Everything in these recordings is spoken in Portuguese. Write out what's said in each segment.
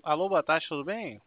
Alô, boa tarde, tudo bem?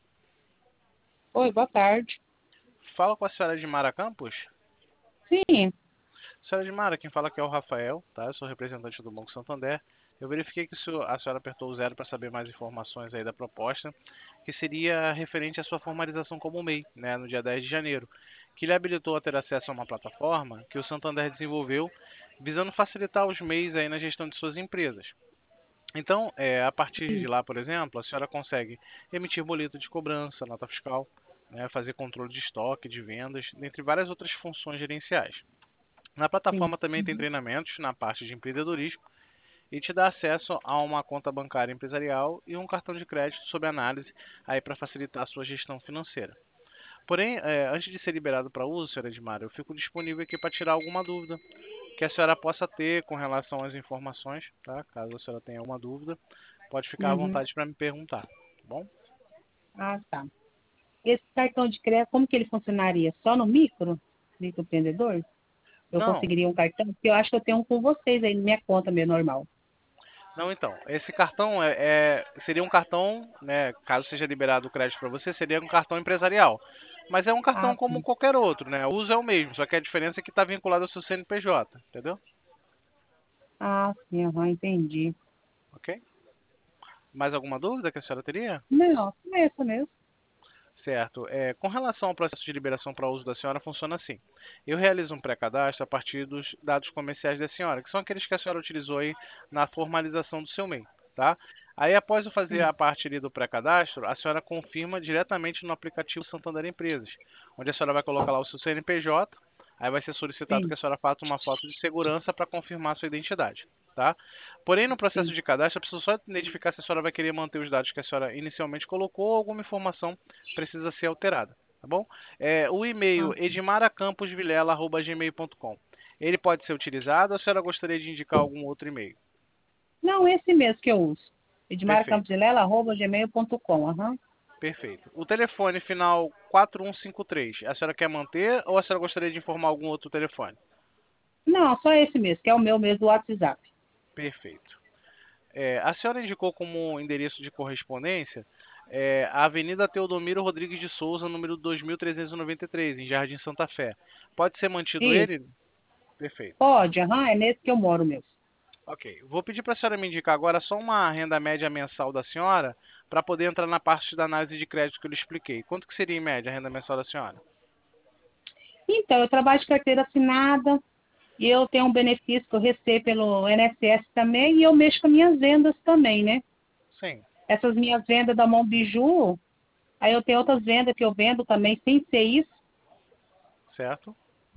Oi, boa tarde. Fala com a senhora Edmara Campos. Sim, Senhora Edmara, quem fala aqui é o Rafael, tá? Eu sou representante do Banco Santander. Eu verifiquei que a senhora apertou o zero para saber mais informações aí da proposta, que seria referente à sua formalização como MEI, né, no dia 10 de janeiro, que lhe habilitou a ter acesso a uma plataforma que o Santander desenvolveu, visando facilitar os MEIs aí na gestão de suas empresas. Então, a partir de sim, lá, por exemplo, a senhora consegue emitir boleto de cobrança, nota fiscal, né, fazer controle de estoque, de vendas, dentre várias outras funções gerenciais. Na sim. plataforma também tem Uhum. treinamentos na parte de empreendedorismo e te dá acesso a uma conta bancária empresarial e um cartão de crédito sob análise aí para facilitar a sua gestão financeira. Porém, antes de ser liberado para uso, senhora Edmar, eu fico disponível aqui para tirar alguma dúvida que a senhora possa ter com relação às informações, tá? Caso a senhora tenha alguma dúvida, pode ficar à Uhum. vontade para me perguntar, tá bom? Ah, tá. Esse cartão de crédito, como que ele funcionaria? Só no microempreendedor? Eu Não, conseguiria um cartão? Porque eu acho que eu tenho um com vocês aí na minha conta, meu normal. não então. Esse cartão seria um cartão, né? Caso seja liberado o crédito para você, seria um cartão empresarial. Mas é um cartão Ah, como sim. qualquer outro, né? O uso é o mesmo, só que a diferença é que está vinculado ao seu CNPJ, entendeu? Ah, sim, aham, entendi. Ok? Mais alguma dúvida que a senhora teria? Não, é essa mesmo. Certo. Com relação ao processo de liberação para uso da senhora, funciona assim. Eu realizo um pré-cadastro a partir dos dados comerciais da senhora, que são aqueles que a senhora utilizou aí na formalização do seu MEI, tá? Aí, após eu fazer a Sim, parte ali do pré-cadastro, a senhora confirma diretamente no aplicativo Santander Empresas, onde a senhora vai colocar lá o seu CNPJ, aí vai ser solicitado que sim, a senhora faça uma foto de segurança para confirmar a sua identidade, tá? Porém, no processo sim. de cadastro, eu preciso só identificar se a senhora vai querer manter os dados que a senhora inicialmente colocou ou alguma informação precisa ser alterada, tá bom? O Ah, e-mail edmaracamposvilela@gmail.com. Ele pode ser utilizado ou a senhora gostaria de indicar algum outro e-mail? não, esse mesmo que eu uso. Perfeito, edmaracamposvilela@gmail.com, aham. perfeito. O telefone final 4153, a senhora quer manter ou a senhora gostaria de informar algum outro telefone? Não, só esse mesmo, que é o meu mesmo do WhatsApp. Perfeito. A senhora indicou como endereço de correspondência a Avenida Teodomiro Rodrigues de Souza, número 2393, em Jardim Santa Fé. Pode ser mantido Isso, ele? Perfeito. pode, aham, é nesse que eu moro mesmo. Ok. Vou pedir para a senhora me indicar agora só uma renda média mensal da senhora para poder entrar na parte da análise de crédito que eu lhe expliquei. Quanto que seria em média a renda mensal da senhora? Então, eu trabalho de carteira assinada e eu tenho um benefício que eu recebo pelo INSS também e eu mexo com minhas vendas também, né? Sim. Essas minhas vendas da Mão Biju, aí eu tenho outras vendas que eu vendo também sem ser isso. Certo?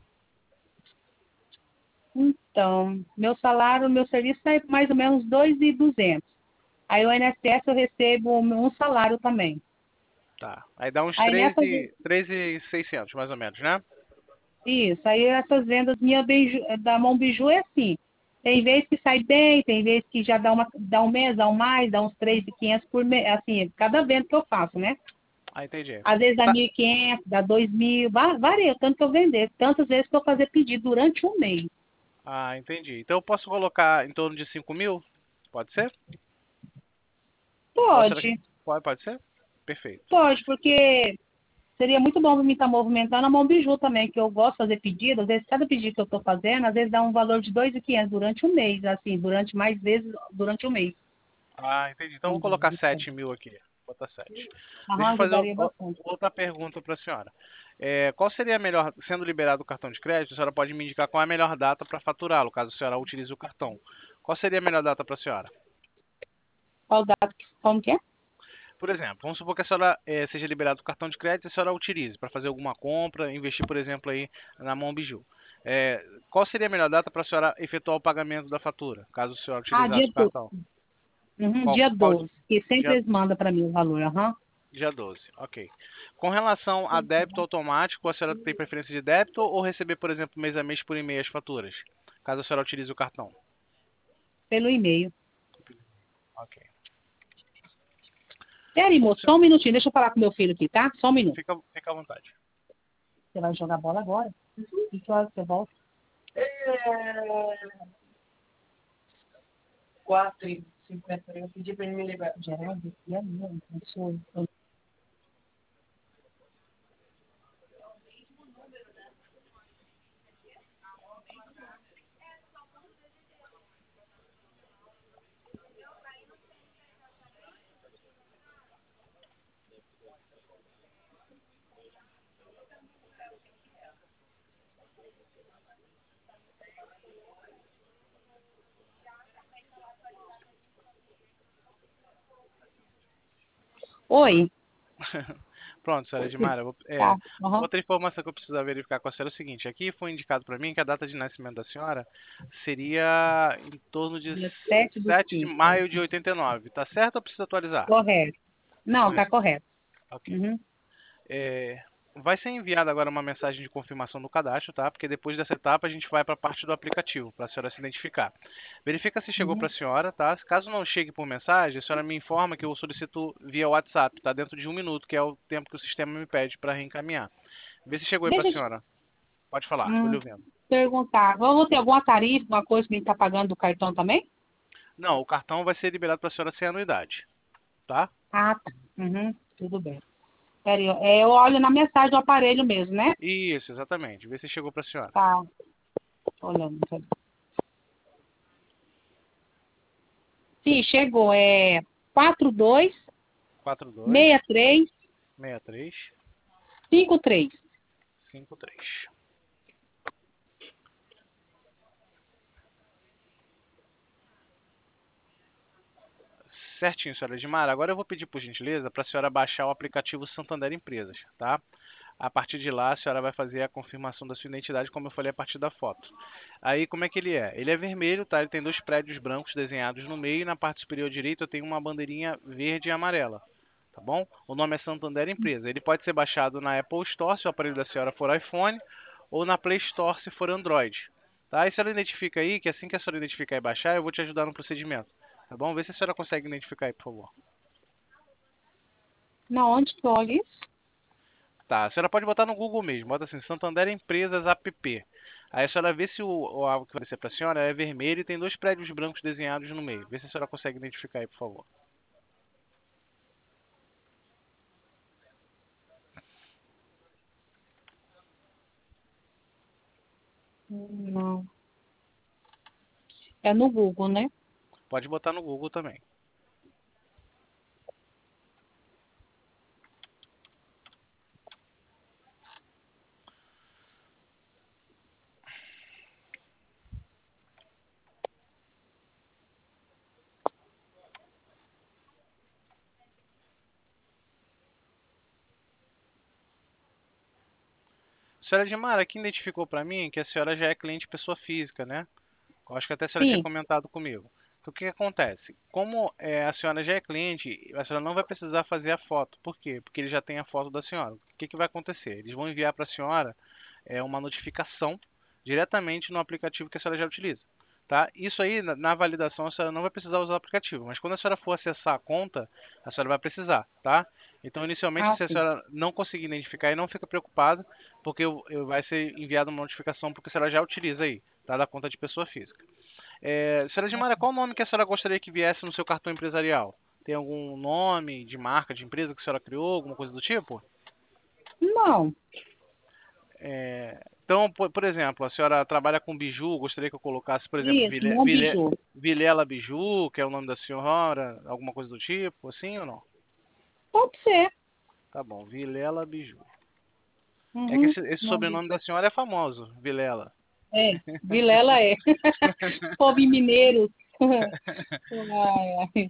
Então, meu salário, meu serviço é mais ou menos 2.200. Aí o INSS eu recebo um salário também. Tá. Aí dá uns Aí nessas, 13.600, mais ou menos, né? isso, aí essas vendas da Mão Biju é assim. Tem vezes que sai bem, tem vezes que já dá um mês, dá um mais, dá uns 3.500 por mês, assim, cada venda que eu faço, né? Ah, entendi. Às vezes dá Tá. 1.500, dá 2.000, varia o tanto que eu vender. Tantas vezes que eu fazer pedido durante um mês. Ah, entendi. Então eu posso colocar em torno de 5.000? Pode ser? Ou a senhora... Pode, Pode ser? Perfeito. pode, porque seria muito bom para mim estar movimentando a Mão Biju também, que eu gosto de fazer pedido. Às vezes, cada pedido que eu estou fazendo, às vezes dá um valor de 2.500 durante um mês, assim, durante mais vezes durante o mês. Ah, entendi. Então eu vou Vamos dizer, colocar de compra. 7.000 aqui. Vou botar 7. Deixa eu Aham, fazer ajudaria bastante. outra pergunta para a senhora. Qual seria a melhor, sendo liberado o cartão de crédito, a senhora pode me indicar qual é a melhor data para faturá-lo, caso a senhora utilize o cartão. Qual seria a melhor data para a senhora? Qual data, como que é? Por exemplo, vamos supor que a senhora seja liberado o cartão de crédito e a senhora utilize para fazer alguma compra, investir, por exemplo, aí na Mão Biju. Qual seria a melhor data para a senhora efetuar o pagamento da fatura, caso a senhora Ah, utilizasse o cartão? dia Qual 12, que sempre dia, eles mandam para mim o valor, aham. dia 12? Ok. Com relação a débito automático, a senhora tem preferência de débito ou receber, por exemplo, mês a mês por e-mail as faturas, caso a senhora utilize o cartão? Pelo e-mail. Ok. Peraí, Bom, moço, só um minutinho, deixa eu falar com meu filho aqui, tá? Só um minuto. fica à vontade. Você vai jogar bola agora? E que hora você volta? Eu pedi para ele me levar. Geraldo, e a minha, não sou eu. Oi. Pronto, senhora Edmara. Tá. Aham. Outra informação que eu preciso verificar com a senhora é o seguinte: aqui foi indicado para mim que a data de nascimento da senhora seria em torno de Dia 7 do 7 de 5. maio de 89. Tá certo ou precisa atualizar? Correto. Não, Pois, tá correto. ok. Uhum. É, vai ser enviada agora uma mensagem de confirmação do cadastro, tá? Porque depois dessa etapa a gente vai para a parte do aplicativo, para a senhora se identificar. Verifica se chegou para Uhum. a senhora, tá? Caso não chegue por mensagem, a senhora me informa que eu solicito via WhatsApp, tá? Dentro de 1 minuto, que é o tempo que o sistema me pede para reencaminhar. Vê se chegou aí para a Deixa eu te senhora. Pode falar, tô lhe hum, ouvindo. perguntar. Vamos ter alguma tarifa, alguma coisa que a gente tá pagando do cartão também? Não, o cartão vai ser liberado para a senhora sem anuidade, tá? Ah, tá. Uhum. Tudo bem. Peraí, eu olho na mensagem do aparelho mesmo, né? Isso, exatamente. Vê se chegou para a senhora. Tá. Tô olhando. Sim, chegou. É 42 42 63 63 53. 53. Certinho, senhora Edmara. Agora eu vou pedir, por gentileza, para a senhora baixar o aplicativo Santander Empresas, tá? A partir de lá, a senhora vai fazer a confirmação da sua identidade, como eu falei, a partir da foto. Aí, como é que ele é? Ele é vermelho, tá? Ele tem dois prédios brancos desenhados no meio e na parte superior direita tem uma bandeirinha verde e amarela, tá bom? O nome é Santander Empresa. Ele pode ser baixado na Apple Store, se o aparelho da senhora for iPhone, ou na Play Store, se for Android. Tá? E se ela identifica aí, que assim que a senhora identificar e baixar, eu vou te ajudar no procedimento. Tá bom? Vê se a senhora consegue identificar aí, por favor. Na onde que eu olho isso? Tá, a senhora pode botar no Google mesmo, bota assim, Santander Empresas App. Aí a senhora vê se o algo que vai aparecer para a senhora é vermelho e tem dois prédios brancos desenhados no meio. Vê se a senhora consegue identificar aí, por favor. Não. É no Google, né? Pode botar no Google também. Senhora Edmara, aqui identificou para mim que a senhora já é cliente pessoa física, né? Eu acho que até a senhora tinha Sim. comentado comigo. Então, o que que acontece? Como a senhora já é cliente, a senhora não vai precisar fazer a foto. Por quê? Porque ele já tem a foto da senhora. O que que vai acontecer? Eles vão enviar para a senhora uma notificação diretamente no aplicativo que a senhora já utiliza. Tá? Isso aí, na validação, a senhora não vai precisar usar o aplicativo, mas quando a senhora for acessar a conta, a senhora vai precisar, tá? Então, inicialmente, Ah, se a ok. senhora não conseguir identificar, aí não fica preocupada, porque vai ser enviada uma notificação, porque a senhora já utiliza aí, tá? Da conta de pessoa física. Senhora Gilmara, qual o nome que a senhora gostaria que viesse no seu cartão empresarial? Tem algum nome de marca, de empresa que a senhora criou, alguma coisa do tipo? Não. Então, por exemplo, a senhora trabalha com biju, gostaria que eu colocasse, por exemplo, Isso, Bom Biju. Vilela Biju, que é o nome da senhora, alguma coisa do tipo, assim ou não? Pode ser. Tá bom, Vilela Biju. É que Uhum. esse Bom Biju. sobrenome da senhora é famoso, Vilela. É, Vilela é. Povo mineiro. Ai, ai.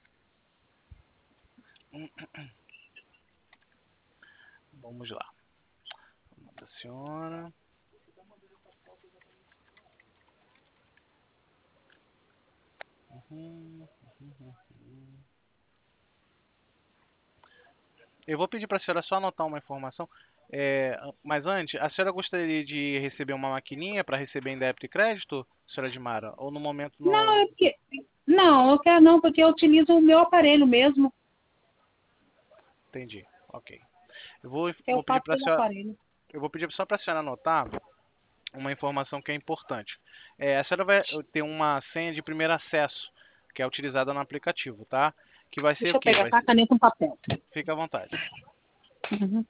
Vamos lá. O nome da senhora. Uhum. Eu vou pedir para a senhora só anotar uma informação. Mas antes, a senhora gostaria de receber uma maquininha para receber em débito e crédito, senhora Dimara? Ou no momento Não, não. não, eu quero não, porque eu utilizo o meu aparelho mesmo. Entendi. Ok. Eu Vou pedir faço para a pelo senhora. aparelho. Eu vou pedir só para a senhora anotar uma informação que é importante. A senhora vai ter uma senha de primeiro acesso que é utilizada no aplicativo, tá? Que vai ser Deixa o eu quê? pegar a caneta e um papel. Fica à vontade. Uhum.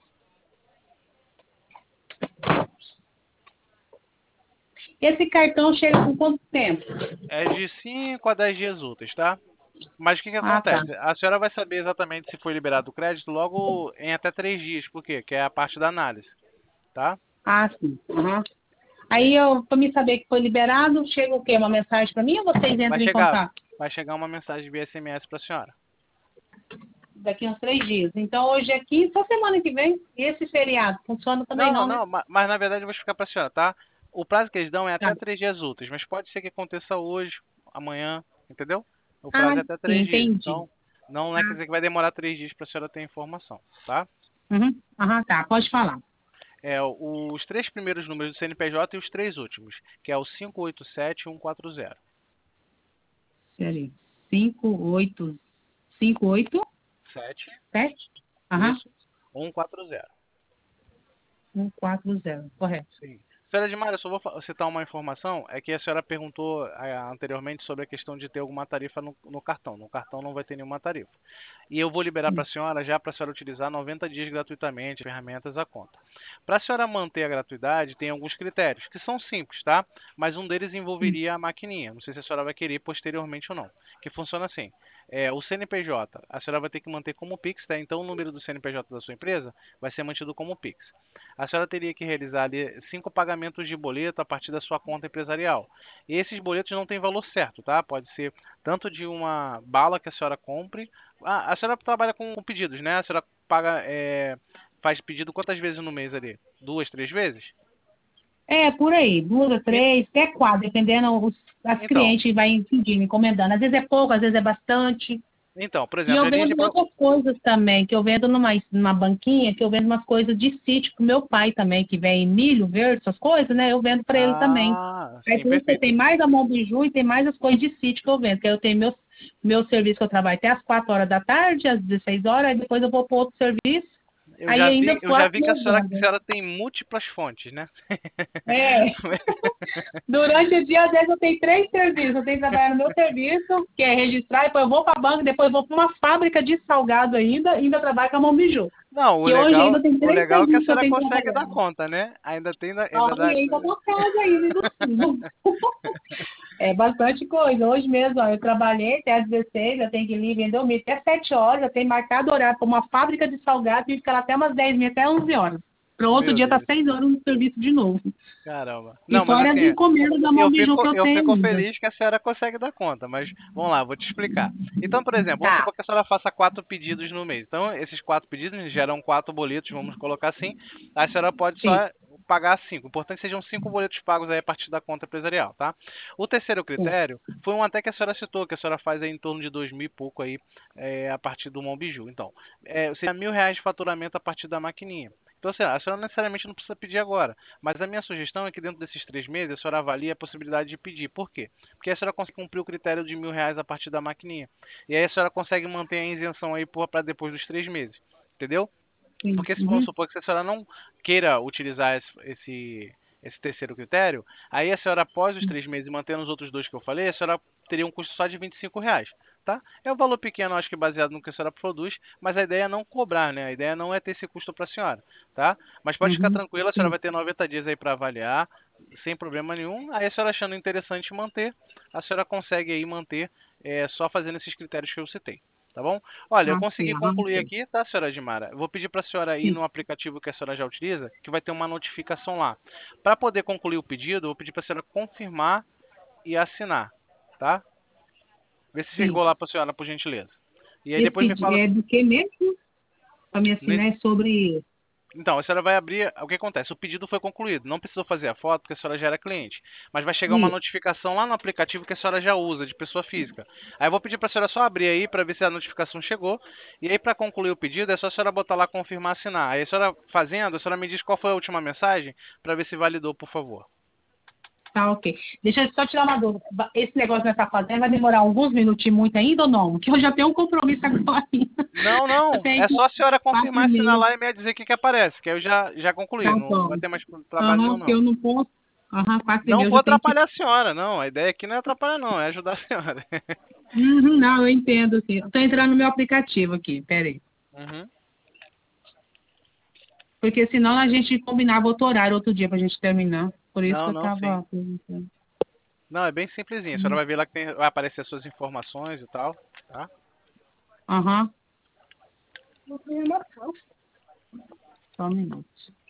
Esse cartão chega com quanto tempo? É de 5 a 10 dias úteis, tá? Mas o que que Ah, tá. acontece? A senhora vai saber exatamente se foi liberado o crédito logo em até 3 dias. Por quê? Que é a parte da análise, tá? Ah, sim. Uhum. Aí, para me saber que foi liberado, chega o quê? Uma mensagem para mim ou vocês Vai entram em chegar, contato? vai chegar uma mensagem via SMS para a senhora. Daqui uns 3 dias. Então, hoje é quinta, só semana que vem. E esse feriado? Funciona também Não, não, né? não, mas na verdade eu vou explicar para a senhora, tá? O prazo que eles dão é Tá. até 3 dias úteis, mas pode ser que aconteça hoje, amanhã, entendeu? O Ah, prazo é até sim, 3 dias. entendi. Então, não é quer dizer que vai demorar 3 dias para a senhora ter informação, tá? Uhum. Aham, tá. Pode falar. É os 3 primeiros números do CNPJ e os 3 últimos, que é o 587140. Peraí. 5857? 7, Aham. isso, 140. 140. Correto. Sim. Senhora Edmar, eu só vou citar uma informação, é que a senhora perguntou anteriormente sobre a questão de ter alguma tarifa no cartão. No cartão não vai ter nenhuma tarifa. E eu vou liberar para a senhora já para a senhora utilizar 90 dias gratuitamente, ferramentas à conta. Para a senhora manter a gratuidade, tem alguns critérios, que são simples, tá? Mas um deles envolveria a maquininha. Não sei se a senhora vai querer posteriormente ou não. Que funciona assim. O CNPJ, a senhora vai ter que manter como Pix, tá? Então o número do CNPJ da sua empresa vai ser mantido como Pix. A senhora teria que realizar ali 5 pagamentos de boleto a partir da sua conta empresarial. E esses boletos não têm valor certo, tá? Pode ser tanto de uma bala que a senhora compre. A senhora trabalha com pedidos, né? A senhora paga, faz pedido quantas vezes no mês ali? 2, 3 vezes? É, por aí. 2 a E- 3, até 4, dependendo as Então, clientes vai pedindo, encomendando. Às vezes é pouco, às vezes é bastante. por E exemplo, eu a linha de vendo outras coisas também, que eu vendo numa banquinha, que eu vendo umas coisas de sítio pro meu pai também, que vem milho verde, essas coisas, né? Eu vendo para ele também. Ah, Aí sim, por isso que perfeito. tem mais a mão biju e tem mais as coisas de sítio que eu vendo, que aí eu tenho meu serviço que eu trabalho até às 4 horas da tarde, às 16 horas, aí depois eu vou para outro serviço, aí ainda Eu já vi que eu a vendo. senhora tem múltiplas fontes, né? É, durante o dia, às vezes, eu tenho 3 serviços. Eu tenho que trabalhar no meu serviço, que é registrar, depois eu vou para a banca, depois eu vou para uma fábrica de salgado ainda trabalho com a mão biju. Não, Que hoje ainda tem o três legal é que a serviços que eu senhora tenho que consegue dar trabalhar. conta, né? Ainda tem, ainda Olha, dá. ainda tô casa ainda, ainda sim. É bastante coisa. Hoje mesmo, ó, eu trabalhei até às 16, eu tenho que ir vender o milho até 7 horas, eu tenho marcado horário para uma fábrica de salgado e ficar lá até umas 10 h até 11 horas. Para outro Meu dia tá Deus, 6 horas no serviço de novo. caramba. E Não, mas fora as assim, encomendas da mão biju que eu eu tenho fico ainda. feliz que a senhora consegue dar conta, mas vamos lá, vou te explicar. Então, por exemplo, vamos Tá, supor que a senhora faça 4 pedidos no mês. Então, esses 4 pedidos geram 4 boletos, vamos colocar assim. A senhora pode sim. só pagar 5. O importante é que sejam 5 boletos pagos aí a partir da conta empresarial, tá? O terceiro Sim. critério foi um até que a senhora citou, que a senhora faz aí em torno de 2.000 e pouco aí a partir do Mão Biju. Então, seria R$ 1.000 de faturamento a partir da maquininha. Então, assim, a senhora necessariamente não precisa pedir agora. Mas a minha sugestão é que dentro desses 3 meses a senhora avalie a possibilidade de pedir. Por quê? Porque a senhora consegue cumprir o critério de R$ 1.000 a partir da maquininha. E aí a senhora consegue manter a isenção aí para depois dos 3 meses. Entendeu? Sim. Porque se vamos Uhum. supor que a senhora não queira utilizar esse terceiro critério, aí a senhora, após os 3 meses, mantendo os outros dois que eu falei, a senhora teria um custo só de R$ 25. Tá? É um valor pequeno, acho que baseado no que a senhora produz, mas a ideia é não cobrar, né? A ideia não é ter esse custo para a senhora, tá? Mas pode ficar Uhum. tranquila, a senhora Sim. vai ter 90 dias aí para avaliar, sem problema nenhum. Aí a senhora achando interessante manter, a senhora consegue aí manter só fazendo esses critérios que eu citei. Tá bom? Olha, eu Ah, sim. consegui Aham, concluir sim. aqui, tá, senhora Edmara? Eu vou pedir para a senhora ir Sim. no aplicativo que a senhora já utiliza, que vai ter uma notificação lá. Para poder concluir o pedido, eu vou pedir para a senhora confirmar e assinar, tá? Vê se Sim. chegou lá para a senhora, por gentileza. E aí depois Esse me fala. é do que mesmo? Para me nesse- assinar é sobre. Então, a senhora vai abrir. O que acontece? O pedido foi concluído. Não precisou fazer a foto, porque a senhora já era cliente. Mas vai chegar uma Isso. notificação lá no aplicativo que a senhora já usa, de pessoa física. Aí eu vou pedir para a senhora só abrir aí para ver se a notificação chegou. E aí, para concluir o pedido, é só a senhora botar lá confirmar assinar. Aí a senhora fazendo, a senhora me diz qual foi a última mensagem para ver se validou, por favor. Tá, ok. Deixa eu só tirar uma dúvida. Esse negócio que nós tá fazendo vai demorar alguns minutinhos muito ainda ou não? Que eu já tenho um compromisso agora. Não, Eu não. tenho É só a senhora quatro confirmar, e assinar meia. lá e me dizer o que aparece, que aí eu já concluí. Tá Não vai bom. ter mais trabalho Aham, nenhum, porque não. eu não posso. Aham, 4 e Não meia eu vou já tenho que. atrapalhar a senhora, não. A ideia aqui não é atrapalhar, não, é ajudar a senhora. Uhum, não, eu entendo, sim. Estou entrando no meu aplicativo aqui, peraí. Uhum. Porque senão a gente combinava outro horário, outro dia pra gente terminar. Por isso que Não, eu não, sim. estava perguntando. Não, é bem simplesinho. A senhora Uhum. vai ver lá que vai aparecer as suas informações e tal, tá? Aham. Só um minuto.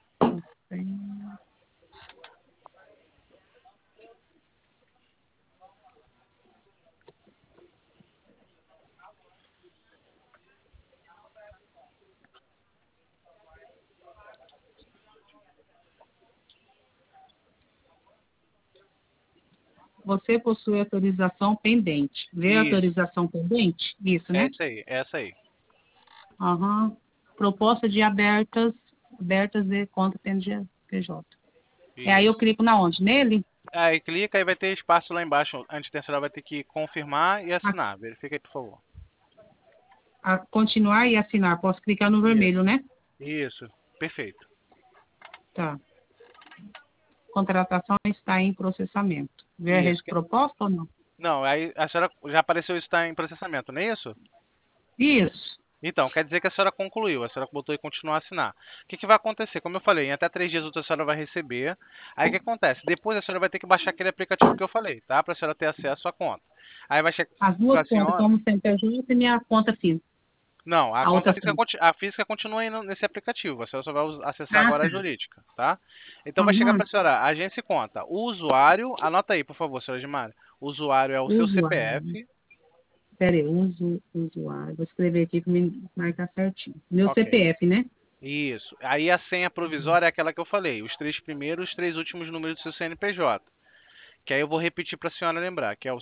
Você possui autorização pendente. Vê a Isso. autorização pendente? Isso, É né? isso aí, é essa aí. Aham. Proposta de abertas de conta PNG-PJ. É aí eu Isso. clico na onde? Nele? Aí clica e vai ter espaço lá embaixo. Antes a senhora vai ter que confirmar e A, assinar. Verifica aí, por favor. a continuar e assinar. Posso clicar no Isso. vermelho, né? Isso. Perfeito. Tá. Contratação está em processamento. Vê a Isso. proposta ou não? Não, aí a senhora já apareceu isso está em processamento, não é isso? Isso. Então, quer dizer que a senhora concluiu, a senhora botou em continuar a assinar. O que vai acontecer? Como eu falei, em até 3 dias úteis a senhora vai receber. Aí o que acontece? Depois a senhora vai ter que baixar aquele aplicativo que eu falei, tá? Para a senhora ter acesso à conta. Aí vai chegar As para duas a contas, senhora. como CNPJ e minha conta física. Não, a A conta outra física, conta. a física continua aí nesse aplicativo. A senhora só vai acessar Ah, agora tá. a jurídica, tá? Então vai chegar para Aham. a senhora agência e conta. O usuário, anota aí, por favor, senhora Gimara. O usuário é o seu Usuário. CPF. Espera aí, usuário. Vou escrever aqui para me marcar certinho. Meu Ok. CPF, né? Isso. Aí a senha provisória é aquela que eu falei, os 3 primeiros, os 3 últimos números do seu CNPJ. Que aí eu vou repetir para a senhora lembrar, que é o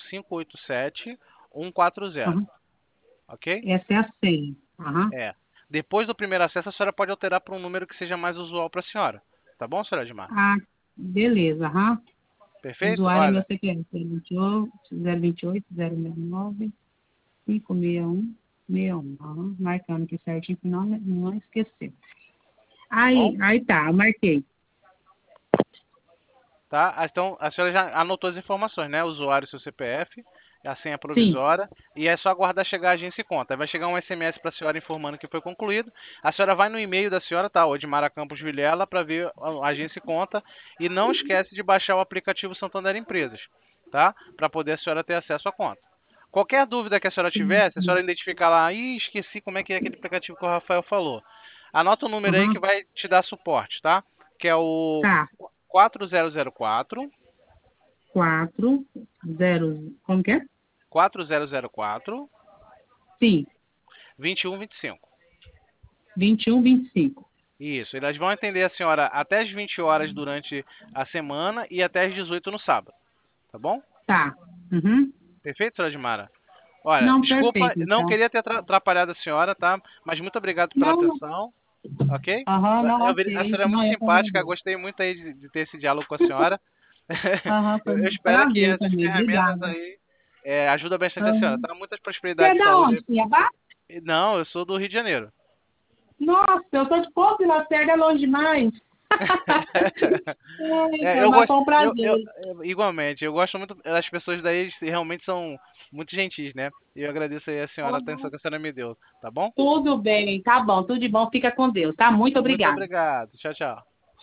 587140. Aham. Ok? Essa é a senha. Aham. É. Depois do primeiro acesso, a senhora pode alterar para um número que seja mais usual para a senhora. Tá bom, senhora Edmar? Ah, beleza. Aham. Perfeito? Usuário é meu Olha, CPF. 028 069 561 Aham. Marcando aqui certinho para não esquecer. tá bom? Aí tá, eu marquei. Tá? Então, a senhora já anotou as informações, né? O usuário, seu CPF, a senha Sim. provisória, e é só aguardar chegar a agência e conta. Aí vai chegar um SMS para a senhora informando que foi concluído. A senhora vai no e-mail da senhora, tá? Odmara Campos Vilela, para ver a agência e conta. E não esquece de baixar o aplicativo Santander Empresas, tá? Para poder a senhora ter acesso à conta. Qualquer dúvida que a senhora Sim, tiver, se a sim. senhora identificar lá, ih, esqueci como é que é aquele aplicativo que o Rafael falou. Anota o número aí que Aham. vai te dar suporte, tá? Que é o Tá. 4004 Como que é? 4004 Sim, 2125. 21 25. Isso, elas vão atender a senhora até as 20 horas durante a semana e até as 18 no sábado, tá bom? Tá. Uhum. Perfeito, senhora Dimara? Olha, Não, desculpa, perfeito, não então. queria ter atrapalhado a senhora, tá? Mas muito obrigado pela Não, atenção, ok? aham, não, A ok. senhora é muito Não, eu que simpática, agradeço. gostei muito aí de ter esse diálogo com a senhora. Aham, foi Eu um espero que prazer essas também. ferramentas Obrigada. aí ajudem bastante a senhora, Aham. tá? Muitas Você é prosperidades de da saúde. onde, Cuiabá? Não, eu sou do Rio de Janeiro. Nossa, eu tô de Ponte Lacerda, é longe demais. É, Eita, eu mas gosto, foi um prazer. igualmente, eu gosto muito, as pessoas daí realmente são muito gentis, né? E eu agradeço aí a senhora, a atenção Aham. que a senhora me deu, tá bom? Tudo bem, tá bom, tudo de bom, fica com Deus, tá? Muito Muito obrigada. obrigado, tchau, tchau.